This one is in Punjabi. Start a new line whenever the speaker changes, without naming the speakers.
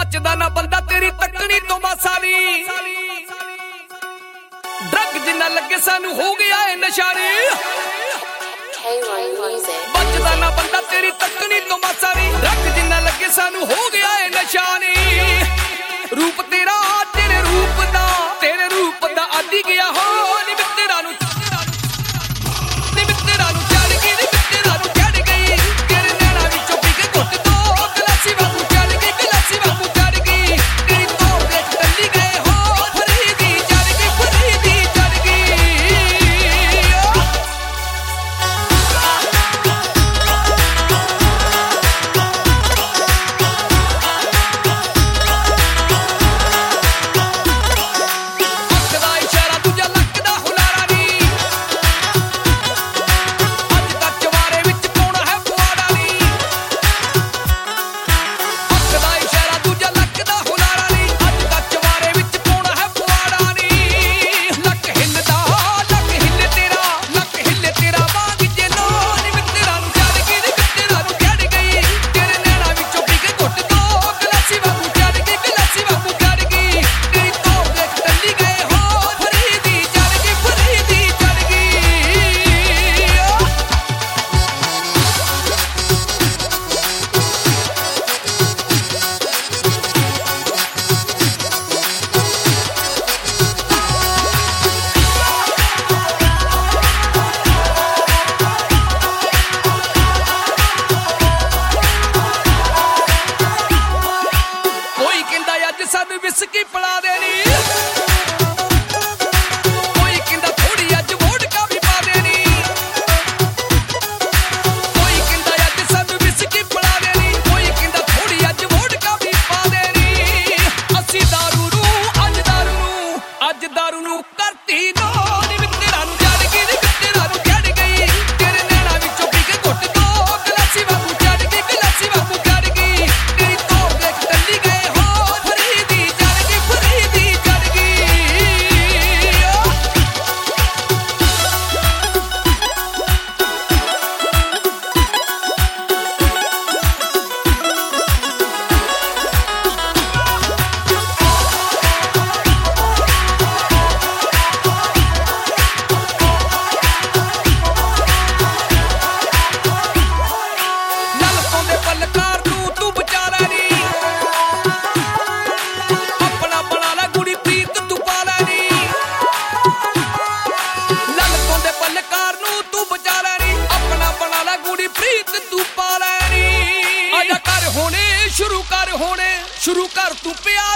ਬਚਦਾ ਨਾ ਬੰਦਾ ਤੇਰੀ ਤੱਕਣੀ ਤੋਂ ਮਾਸਾ ਨੀ ਡਰਗ ਜਿੰਨਾ ਲੱਗੇ ਸਾਨੂੰ ਹੋ ਗਿਆ ਏ ਨਸ਼ਾ ਨੀ ਬਚਦਾ ਨਾ ਬੰਦਾ ਤੇਰੀ ਤੱਕਣੀ ਤੋਂ ਮਾਸਾ ਨੀ ਡਰਗ ਜਿੰਨਾ ਲੱਗੇ ਸਾਨੂੰ ਹੋ ਗਿਆ ਏ ਨਸ਼ਾ ਨੀ ਰੂਪ ਤੇਰਾ ਤੇਰੇ ਰੂਪ ਦਾ ਆਦੀ ਗਿਆ ਹੋ ਨੀ ਮਿੱਤਰਾਂ ਨੂੰ ਸਾਨੂੰ ਵਿਸਕੀ ਪਿਲਾ ਦੇਣੀ ਕੋਈ ਕਹਿੰਦਾ ਥੋੜੀ ਅੱਜ ਵੋਡਕਾ ਵੀ ਪਾ ਦੇਣੀ ਕੋਈ ਕਹਿੰਦਾ ਅੱਜ ਸਾਨੂੰ ਵਿਸਕੀ ਪਿਲਾ ਦੇਣੀ ਕੋਈ ਕਹਿੰਦਾ ਥੋੜੀ ਅੱਜ ਵੋਡਕਾ ਵੀ ਪਾ ਦੇਣੀ ਅਸੀਂ ਅੱਜ ਦਾਰੂ ਨੂੰ ਕਰਤੀ ਦੋ ਨੀ ਮਿੱਤਰਾਂ ਨੂੰ ਜੜ ਗਈ ਨੀ ਮਿੱਤਰਾਂ ਨੂੰ ਜੜ ਗਈ ਤੇਰੇ ਨੈਣਾ ਵਿੱਚੋਂ ਪੀ ਕੇ ਘੁੱਟ ਦੋ ਗਲਾਸੀ ਵਾਂਗੂ ਚੜ ਗਈ ਗਲਾਸੀ ਵਾਂਗੂ ਚੜ ਗਈ ਤੇਰੀ ਤੋੜ ਦੇਖ ਟੱਲੀ ਗਏ ਹੋ ਸ਼ੁਰੂ ਕਰ ਤੂੰ ਪਿਆਰ